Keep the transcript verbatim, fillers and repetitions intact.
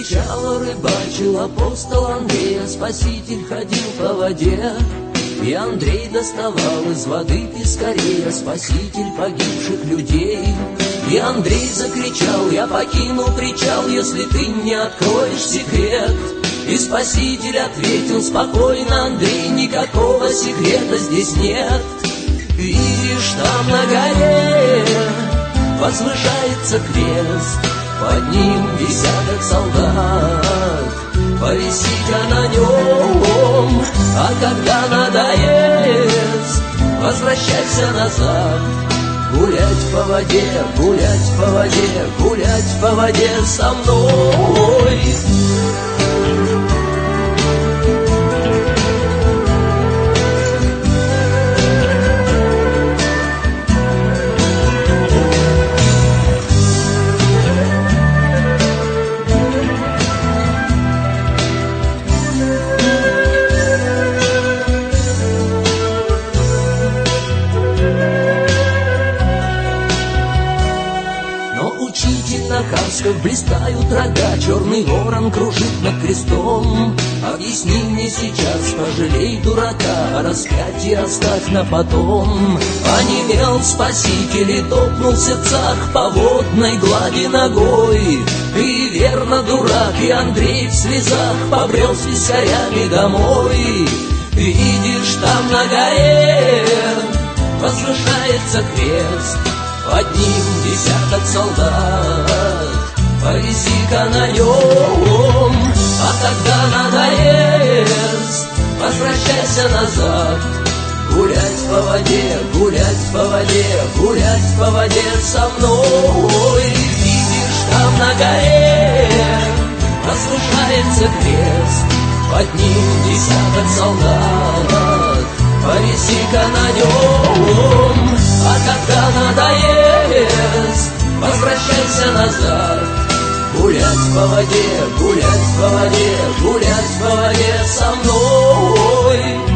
Встречал, рыбачил апостол Андрей, а Спаситель ходил по воде. И Андрей доставал из воды пескарей, а Спаситель погибших людей. И Андрей закричал: я покину причал, если ты мне откроешь секрет. И Спаситель ответил спокойно: Андрей, никакого секрета здесь нет. Видишь, там на горе возвышается крест, под ним десяток солдат, повиси-ка на нем. А когда надоест, возвращайся назад. Гулять по воде, гулять по воде, гулять по воде со мной. На касках блистают рога, черный ворон кружит над крестом. Объясни мне сейчас, пожалей дурака, а распятие оставь на потом. Онемел Спаситель и топнул в сердцах по водной глади ногой. И верно, дурак, и Андрей в слезах побрел с вискарями домой. Видишь, там на горе возвышается крест, под ним десяток солдат, повиси-ка на нем. А когда надоест, возвращайся назад. Гулять по воде, гулять по воде, гулять по воде со мной. Видишь, там на горе возвышается крест, под ним десяток солдат, повиси-ка на нем. А когда надоест, возвращайся назад. Гулять по воде, гулять по воде, гулять по воде со мной.